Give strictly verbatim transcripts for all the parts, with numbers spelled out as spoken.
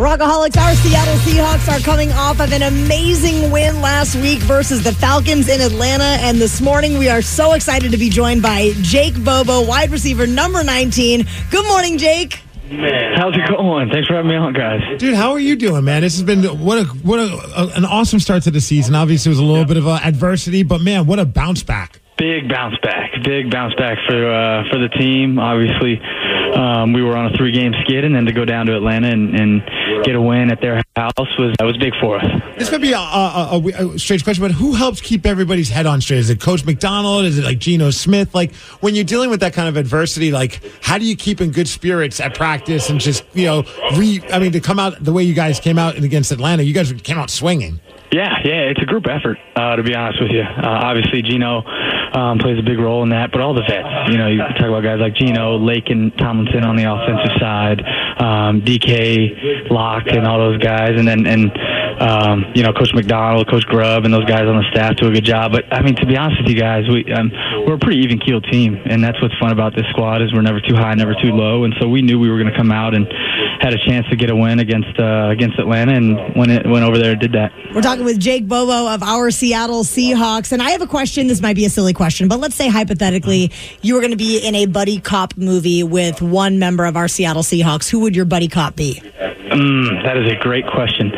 Rockaholics, our Seattle Seahawks are coming off of an amazing win last week versus the Falcons in Atlanta. And this morning, we are so excited to be joined by Jake Bobo, wide receiver number nineteen. Good morning, Jake. Man, how's it going? Thanks for having me on, guys. Dude, how are you doing, man? This has been what a what a, a, an awesome start to the season. Obviously, it was a little yeah. bit of uh, adversity, but man, what a bounce back! Big bounce back, big bounce back for uh, for the team. Obviously, um, we were on a three-game skid, and then to go down to Atlanta and, and get a win at their house was that was big for us. This might be a, a, a, a strange question, but who helps keep everybody's head on straight? Is it Coach McDonald? Is it like Geno Smith? Like when you're dealing with that kind of adversity, like how do you keep in good spirits at practice and just you know re? I mean, to come out the way you guys came out against Atlanta, you guys came out swinging. Yeah, yeah, it's a group effort, uh, to be honest with you. Uh, obviously, Geno um, plays a big role in that, but all the vets. You know, you talk about guys like Geno, Lake, and Tomlinson on the offensive side, um, D K, Locke, and all those guys, and then and um, you know, Coach McDonald, Coach Grubb, and those guys on the staff do a good job. But I mean, to be honest with you guys, we um, we're a pretty even-keeled team, and that's what's fun about this squad is we're never too high, never too low, and so we knew we were going to come out and had a chance to get a win against uh, against Atlanta, and when it went over there, and did that. We're talking with Jake Bobo of our Seattle Seahawks. And I have a question. This might be a silly question, but let's say hypothetically you were going to be in a buddy cop movie with one member of our Seattle Seahawks. Who would your buddy cop be? Mm, that is a great question.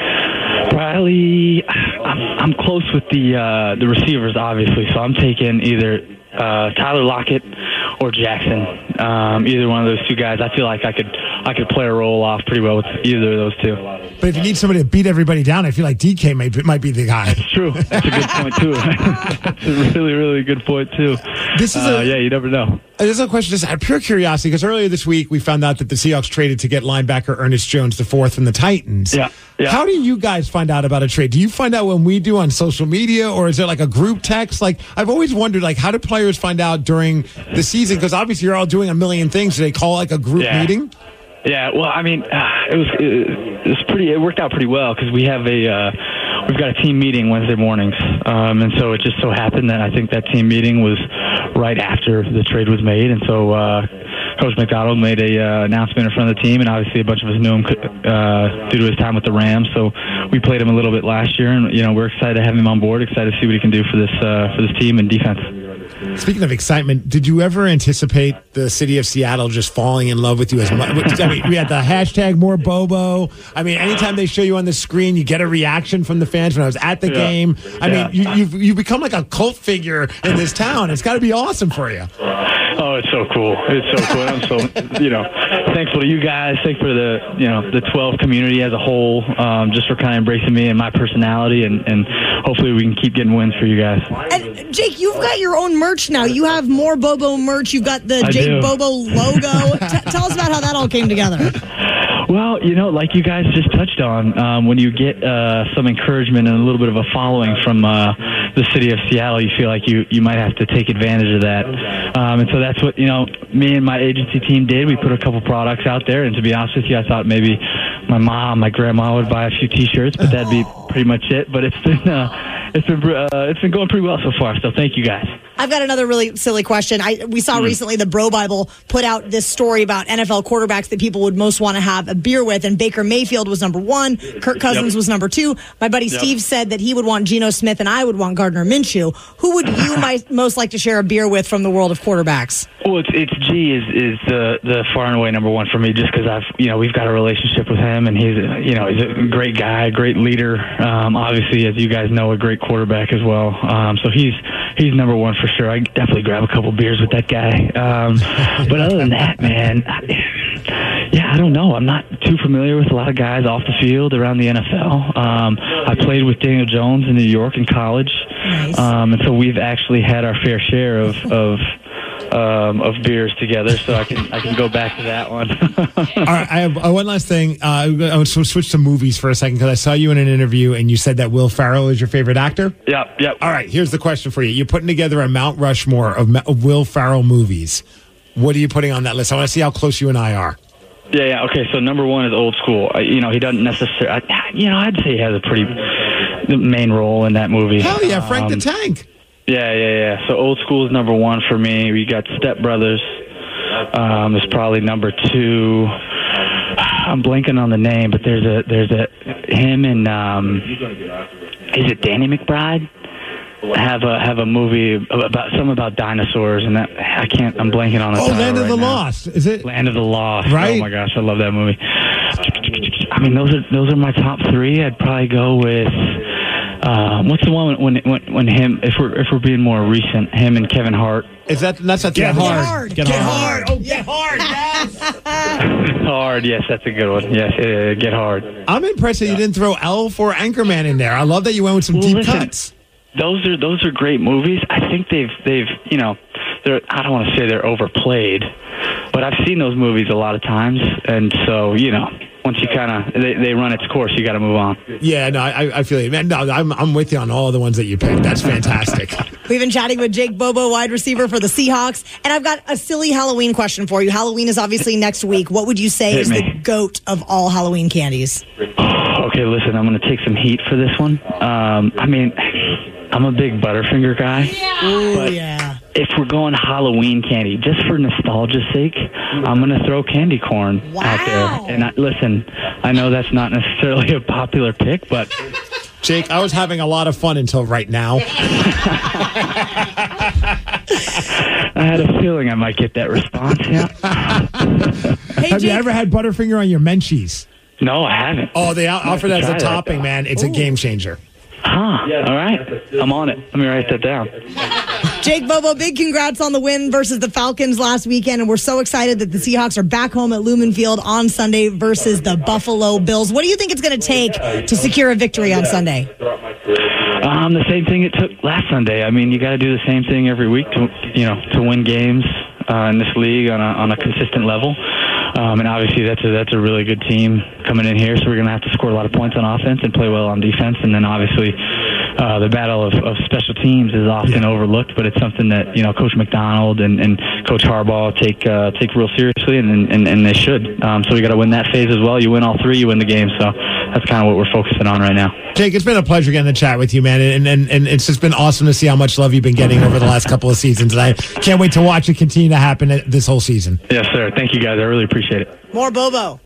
Probably, I'm, I'm close with the uh, the receivers, obviously, so I'm taking either uh, Tyler Lockett or Jackson. Um, either one of those two guys. I feel like I could I could play a role off pretty well with either of those two. But if you need somebody to beat everybody down, I feel like D K may, might be the guy. That's true. That's a good point, too. That's a really, really good point, too. This is uh, a, yeah, you never know. This is a question just out of pure curiosity, because earlier this week we found out that the Seahawks traded to get linebacker Ernest Jones the fourth from the Titans. Yeah, yeah. How do you guys find out about a trade? Do you find out when we do on social media, or is there like a group text? Like I've always wondered, like how do players find out during the season? Because obviously you're all doing a million things. Do they call like a group yeah. meeting? Yeah, well, I mean, uh, it was it, was pretty. It worked out pretty well because we have a uh, we've got a team meeting Wednesday mornings, um, and so it just so happened that I think that team meeting was right after the trade was made, and so uh, Coach McDonald made a uh, announcement in front of the team, and obviously a bunch of us knew him uh, due to his time with the Rams, so we played him a little bit last year, and you know we're excited to have him on board, excited to see what he can do for this uh, for this team and defense. Speaking of excitement, did you ever anticipate the city of Seattle just falling in love with you as much? I mean, we had the hashtag more Bobo. I mean, anytime they show you on the screen, you get a reaction from the fans. When I was at the yeah. game, I yeah. mean, you, you've you've become like a cult figure in this town. It's got to be awesome for you. Oh, it's so cool! It's so cool. I'm so you know thankful to you guys. Thankful for the you know the twelve community as a whole, um, just for kind of embracing me and my personality, and, and hopefully we can keep getting wins for you guys. And Jake, you've got your own merch now. You have more Bobo merch. You've got the I Jake do. Bobo logo. T- tell us about how that all came together. Well, you know, like you guys just touched on, um, when you get uh, some encouragement and a little bit of a following from uh, the city of Seattle, you feel like you, you might have to take advantage of that. Um, and so that's what, you know, me and my agency team did. We put a couple products out there, and to be honest with you, I thought maybe my mom, my grandma would buy a few T-shirts, but that'd be pretty much it. But it's been uh, it's been uh, it's been going pretty well so far. So thank you guys. I've got another really silly question. I we saw mm. recently the Bro Bible put out this story about N F L quarterbacks that people would most want to have a beer with, and Baker Mayfield was number one. Kirk Cousins yep. was number two. My buddy yep. Steve said that he would want Geno Smith, and I would want Gardner Minshew. Who would you might most like to share a beer with from the world of quarterbacks? Well, it's it's G is is the the far and away number one for me, just because I've you know we've got a relationship with him, and he's a, you know he's a great guy, great leader. Um, obviously, as you guys know, a great quarterback as well. Um, so he's he's number one for sure. I definitely grab a couple beers with that guy. Um, but other than that, man, I, yeah, I don't know. I'm not too familiar with a lot of guys off the field around the N F L. Um, I played with Daniel Jones in New York in college, nice. um, and so we've actually had our fair share of. of Um, of beers together, so I can I can go back to that one. All right, I have uh, one last thing. Uh, I want to switch to movies for a second because I saw you in an interview and you said that Will Ferrell is your favorite actor. Yep, yep. All right, here's the question for you. You're putting together a Mount Rushmore of, of Will Ferrell movies. What are you putting on that list? I want to see how close you and I are. Yeah, yeah. Okay, so number one is Old School. Uh, you know, he doesn't necessarily. You know, I'd say he has a pretty main role in that movie. Hell yeah, Frank um, the Tank. Yeah, yeah, yeah. So Old School is number one for me. We got Step Brothers. Um, is probably number two. I'm blanking on the name, but there's a there's a him and um, is it Danny McBride? Have a have a movie about something about dinosaurs, and that I can't. I'm blanking on the Oh, title Land of right the now. Lost. Is it? Land of the Lost. Right. Oh my gosh, I love that movie. I mean, those are those are my top three. I'd probably go with um, what's the one when when when him if we're if we're being more recent, him and Kevin Hart. Is that that's a Get hard. Get, Get hard. hard. Oh, get hard. Yes. Hard, yes, that's a good one. Yes, uh, Get Hard. I'm impressed that you didn't throw Elf or Anchorman in there. I love that you went with some Well, deep listen, cuts. Those are those are great movies. I think they've they've you know they're I don't want to say they're overplayed, but I've seen those movies a lot of times, and so you know once you kind of they, they run its course, you got to move on. Yeah, no, I, I feel you, man. No, I'm I'm with you on all the ones that you picked. That's fantastic. We've been chatting with Jake Bobo, wide receiver for the Seahawks. And I've got a silly Halloween question for you. Halloween is obviously next week. What would you say Hit is me. the GOAT of all Halloween candies? Okay, listen, I'm going to take some heat for this one. Um, I mean, I'm a big Butterfinger guy. Ooh, but yeah. if we're going Halloween candy, just for nostalgia's sake, I'm going to throw candy corn Wow. out there. And I, listen, I know that's not necessarily a popular pick, but Jake, I was having a lot of fun until right now. I had a feeling I might get that response. Yeah. Hey, Have you Jake, ever had Butterfinger on your Menchie's? No, I haven't. Oh, they out- offer that as a Try that. topping, man. It's a game changer. Huh. All right. I'm on it. Let me write that down. Jake Bobo, big congrats on the win versus the Falcons last weekend. And we're so excited that the Seahawks are back home at Lumen Field on Sunday versus the Buffalo Bills. What do you think it's going to take to secure a victory on Sunday? Um, the same thing it took last Sunday. I mean, you got to do the same thing every week to, you know, to win games uh, in this league on a, on a consistent level. Um, and obviously, that's a that's a really good team coming in here. So we're going to have to score a lot of points on offense and play well on defense. And then obviously, uh, the battle of, of special teams is often Yeah. overlooked, but it's something that you know Coach McDonald and, and Coach Harbaugh take uh, take real seriously, and and, and they should. Um, so we got to win that phase as well. You win all three, you win the game. So that's kind of what we're focusing on right now. Jake, it's been a pleasure getting to chat with you, man. And, and and it's just been awesome to see how much love you've been getting over the last couple of seasons. And I can't wait to watch it continue to happen this whole season. Yes, sir. Thank you, guys. I really appreciate it. More Bobo.